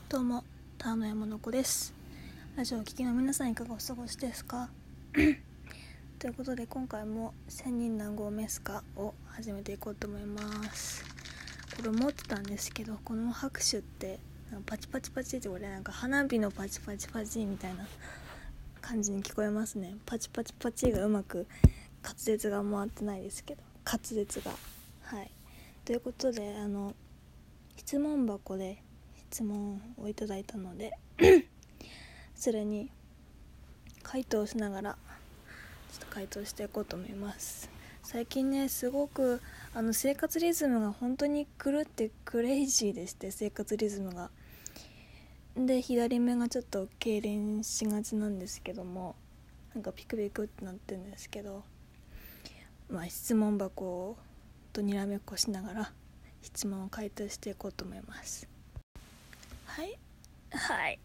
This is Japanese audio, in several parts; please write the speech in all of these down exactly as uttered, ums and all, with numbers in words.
どうも、田野山の子です。ラジオを聴きの皆さんいかがお過ごしですかということで今回も千人何号メスカを始めていこうと思います。これ思ってたんですけど、この拍手ってパチパチパチってこれなんか花火のパチパチパチみたいな感じに聞こえますね。パチパチパチがうまく滑舌が回ってないですけど、滑舌がはいということで、あの質問箱で質問をいただいたのでそれに回答しながらちょっと回答していこうと思います。最近ねすごくあの生活リズムが本当に狂ってクレイジーでして、生活リズムがで左目がちょっと痙攣しがちなんですけども、なんかピクピクってなってるんですけど、まあ質問箱とにらめっこしながら質問を回答していこうと思います。はいはい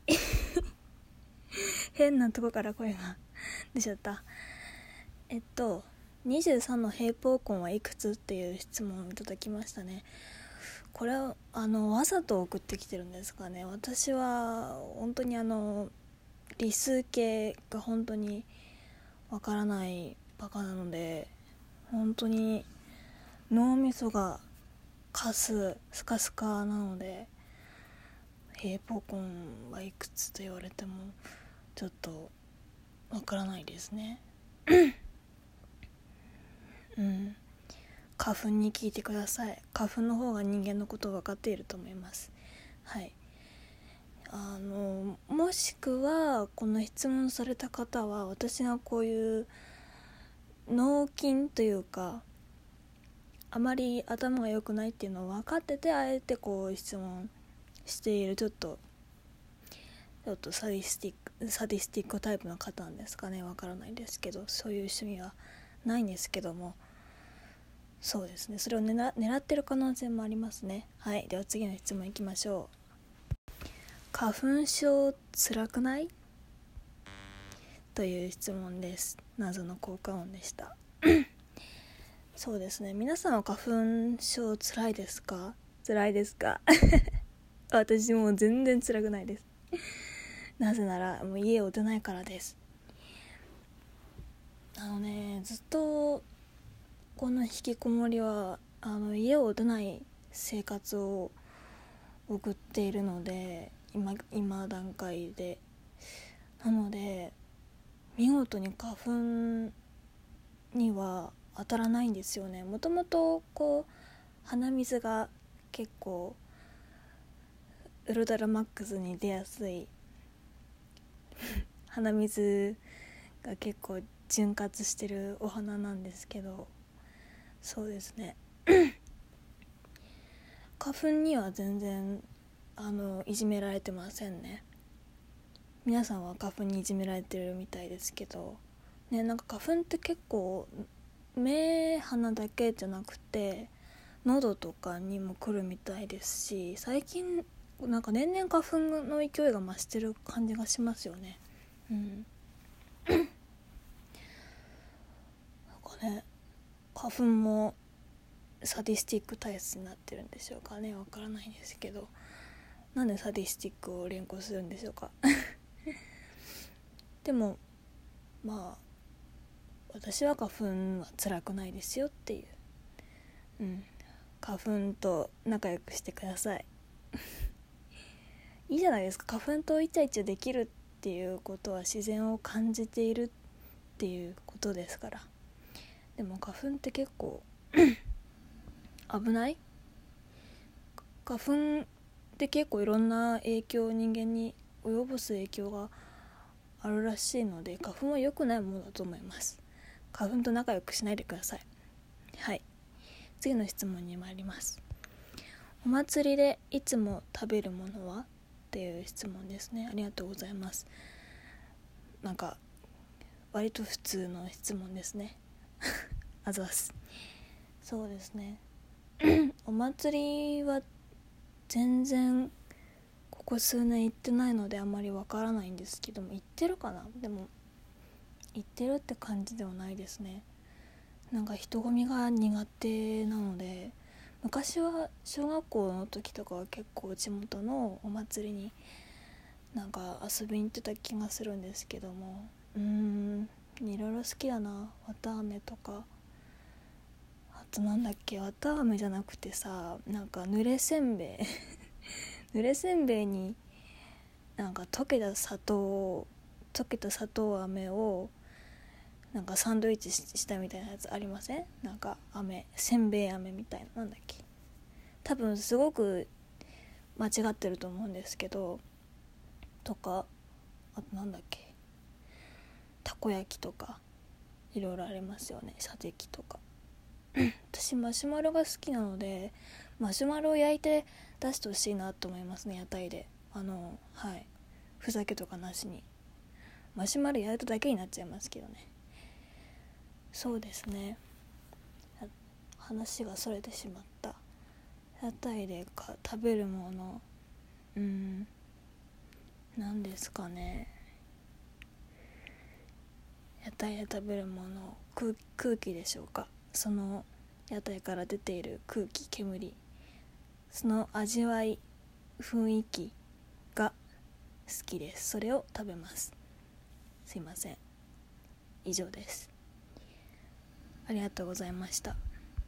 変なとこから声が出ちゃった。えっとにじゅうさんの平方根はいくつっていう質問をいただきましたね。これはあのわざと送ってきてるんですかね。私は本当にあの理数系が本当にわからないバカなので、本当に脳みそがカススカスカなので、平方根はいくつと言われてもちょっとわからないですねうん花粉に聞いてください。花粉の方が人間のことを分かっていると思います。はいあのもしくはこの質問された方は私がこういう脳筋というかあまり頭が良くないっていうのを分かってて、あえてこう質問しているちょっとちょっとサディスティックサディスティックタイプの方なんですかね。わからないですけど、そういう趣味はないんですけども、そうですね、それを狙狙ってる可能性もありますね。はい、では次の質問いきましょう。花粉症つらくないという質問です。謎の効果音でしたそうですね、皆さんは花粉症つらいですか？つらいですか私もう全然つらくないですなぜならもう家を出ないからです。あのねずっとこの引きこもりはあの家を出ない生活を送っているので、今今段階でなので見事に花粉には当たらないんですよね。もともとこう鼻水が結構ウルトラマックスに出やすい鼻水が結構潤滑してるお花なんですけど、そうですね花粉には全然あのいじめられてませんね。皆さんは花粉にいじめられてるみたいですけどね、なんか花粉って結構目鼻だけじゃなくて喉とかにも来るみたいですし、最近なんか年々花粉の勢いが増してる感じがしますよね。うんなんかね、花粉もサディスティック体質になってるんでしょうかね。わからないんですけど、なんでサディスティックを連呼するんでしょうかでもまあ私は花粉は辛くないですよっていう、うん、花粉と仲良くしてくださいいいじゃないですか。花粉とイチャイチャできるっていうことは自然を感じているっていうことですから。でも花粉って結構危ない。花粉って結構いろんな影響、人間に及ぼす影響があるらしいので、花粉は良くないものだと思います。花粉と仲良くしないでください。はい、次の質問に参ります。お祭りでいつも食べるものはっていう質問ですね。ありがとうございます。なんか割と普通の質問ですねあざす。そうですねお祭りは全然ここ数年行ってないのであんまりわからないんですけども、行ってるかな。でも行ってるって感じではないですね。なんか人混みが苦手なので昔は小学校の時とかは結構地元のお祭りになんか遊びに行ってた気がするんですけども、うーんいろいろ好きだな。綿あめとか、あとなんだっけ、綿あめじゃなくてさ、なんか濡れせんべい濡れせんべいになんか溶けた砂糖溶けた砂糖飴をなんかサンドイッチしたみたいなやつありません？なんか飴、せんべい飴みたいな、なんだっけ、多分すごく間違ってると思うんですけど、とか、あとなんだっけ、たこ焼きとかいろいろありますよね。射的とか私マシュマロが好きなので、マシュマロを焼いて出してほしいなと思いますね、屋台で。あのはいふざけとかなしにマシュマロ焼いただけになっちゃいますけどね。そうですね、話がそれてしまった。屋台でか食べるもの、うーん何ですかね。屋台で食べるもの、 空, 空気でしょうか。その屋台から出ている空気、煙、その味わい、雰囲気が好きです。それを食べます。すいません、以上です。ありがとうございました。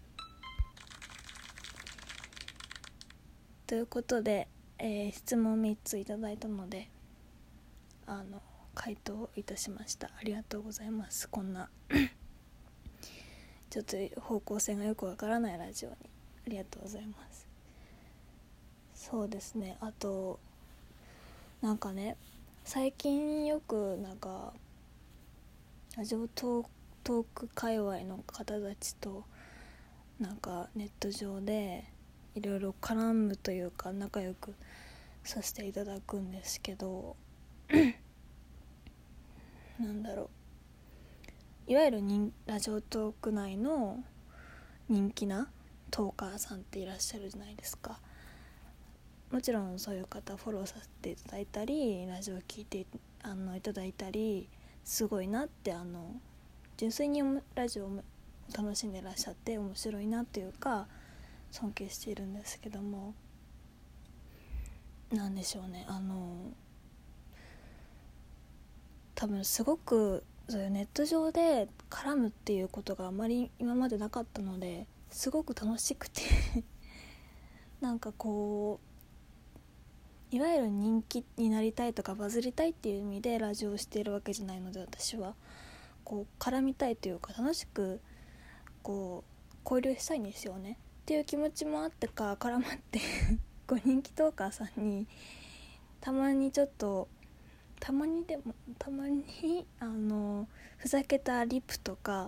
ということで、えー、質問みっついただいたのであの回答いたしました。ありがとうございます。こんなちょっと方向性がよくわからないラジオにありがとうございます。そうですね、あとなんかね、最近よくなんかラジオトートーク界隈の方たちとなんかネット上でいろいろ絡むというか仲良くさせていただくんですけどなんだろう、いわゆるラジオトーク内の人気なトーカーさんっていらっしゃるじゃないですか。もちろんそういう方フォローさせていただいたり、ラジオ聞いてあのいただいたり、すごいなって、あの純粋にラジオを楽しんでらっしゃって面白いなっていうか尊敬しているんですけども、なんでしょうね、あの多分すごくそういうネット上で絡むっていうことがあまり今までなかったので、すごく楽しくてなんかこういわゆる人気になりたいとかバズりたいっていう意味でラジオをしているわけじゃないので、私はこう絡みたいというか楽しくこう交流したいんですよねっていう気持ちもあってか絡まってこう人気トーカーさんにたまにちょっとたまにでもたまにあのふざけたリプとか、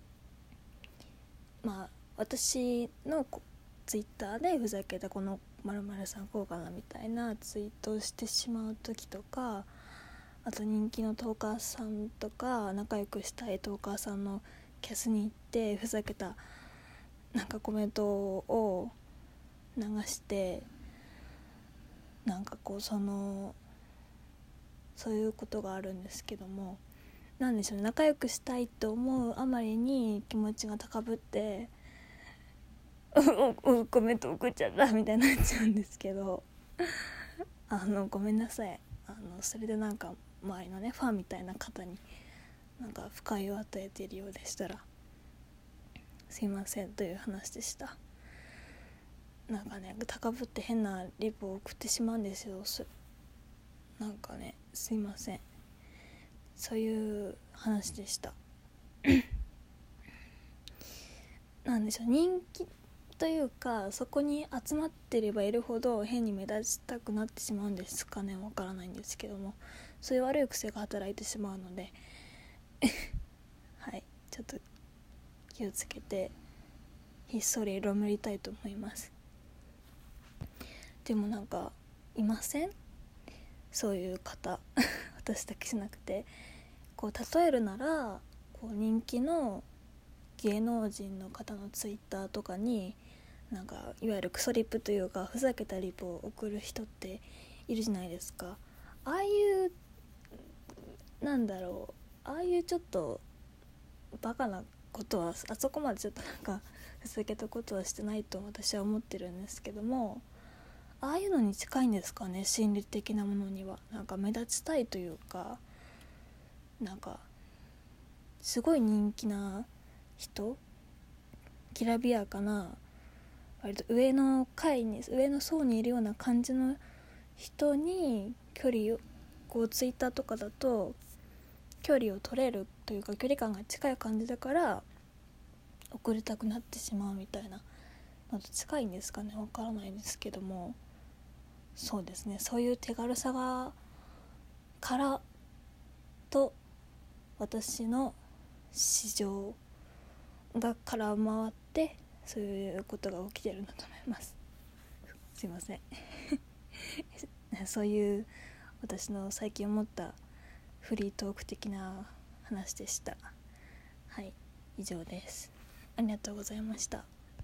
まあ私のツイッターでふざけたこの〇〇さんこうかなみたいなツイートをしてしまう時とか、あと人気のトーカーさんとか仲良くしたいトーカーさんのキャスに行ってふざけたなんかコメントを流して、なんかこうそのそういうことがあるんですけども、なんでしょうね、仲良くしたいと思うあまりに気持ちが高ぶってコメント送っちゃったみたいになっちゃうんですけどあのごめんなさい、あのそれでなんか周りのねファンみたいな方になんか不快を与えているようでしたらすいませんという話でした。なんかね高ぶって変なリプを送ってしまうんですよ。なんかねすいません、そういう話でしたなんでしょう、人気というかそこに集まってればいるほど変に目立ちたくなってしまうんですかね、わからないんですけども、そういう悪い癖が働いてしまうのではい、ちょっと気をつけてひっそりロムりたいと思います。でもなんかいません？そういう方私だけじゃなくて、こう例えるならこう人気の芸能人の方のツイッターとかになんかいわゆるクソリップというかふざけたリプを送る人っているじゃないですか。ああいうなんだろうああいうちょっとバカなことはあそこまでちょっとなんかふ続けたことはしてないと私は思ってるんですけども、ああいうのに近いんですかね、心理的なものには。なんか目立ちたいというか、なんかすごい人気な人、きらびやかな割と上の階に上の層にいるような感じの人に距離をこうツイッターとかだと距離を取れるというか、距離感が近い感じだから送りたくなってしまうみたいなのと近いんですかね、わからないですけども、そうですね、そういう手軽さがからと私の市場が空回ってそういうことが起きてるんだと思います。すいませんそういう私の最近思ったフリートーク的な話でした。はい、以上です。ありがとうございました。